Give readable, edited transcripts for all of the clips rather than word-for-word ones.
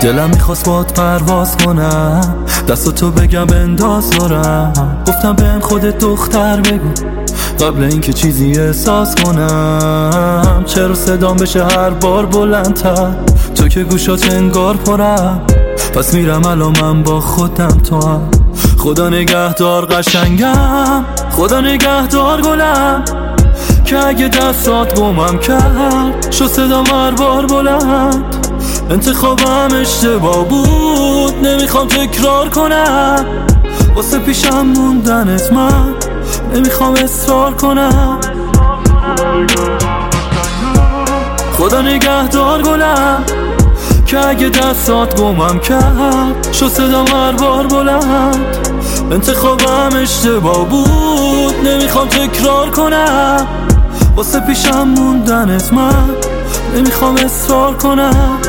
دلم میخواست باد پرواز کنم، دستاتو بگم بنداز دارم. گفتم بهم خودت دختر بگو قبل اینکه چیزی احساس کنم. چرا صدام بشه هر بار بلندتر، تو که گوشات انگار پرم. پس میرم الان من با خودم تو هم. خدا نگهدار قشنگم، خدا نگهدار گلم، که اگه دستات گمم کرد شو صدام هر بار بلند. انتخابم اشتباه بود، نمیخوام تکرار کنم. واسه پیشم موندنت من نمیخوام اصرار کنم. خدا نگهدار گلم، که اگه دستات گمم کرد شو صدام هر بار بلند. انتخابم اشتباه بود، نمیخوام تکرار کنم. واسه پیشم موندنت من نمیخوام اصرار کنم.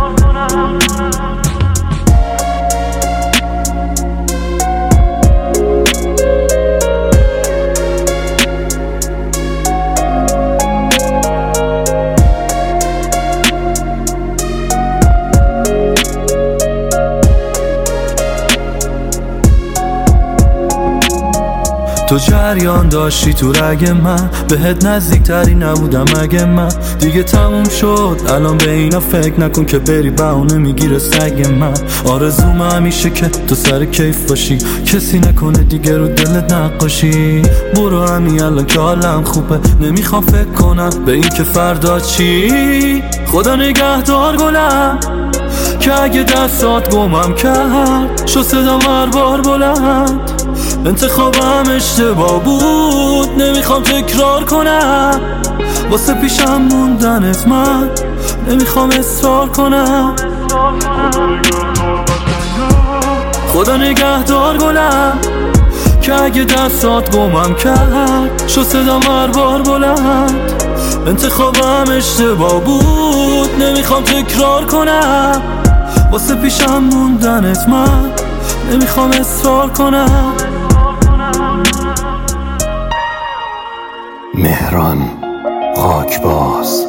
تو جریان داشتی تو رگ من، بهت نزدیکتری نبودم اگه من. دیگه تموم شد الان به اینا فکر نکن که بری بهونه میگیره سگ من. آرزوم همیشه که تو سر کیف باشی، کسی نکنه دیگه رو دلت نقاشی. برو همین الان که حالم خوبه، نمیخوام فکر کنم به این که فردا چی. خدا نگهدار گلم، که اگه دستات گمم کرد شو صدام هر بار بلند. انتخابم اشتباه بود، نمیخوام تکرار کنم. واسه پیشم موندنت من نمیخوام اصرار کنم. خدا نگهدار گلم، که اگه دستات گمم کرد شو صدام هر بار بلند. انتخابم اشتباه بود، نمیخوام تکرار کنم. واسه پیشم موندنت من نمیخوام اصرار کنم. مهران خاکباز.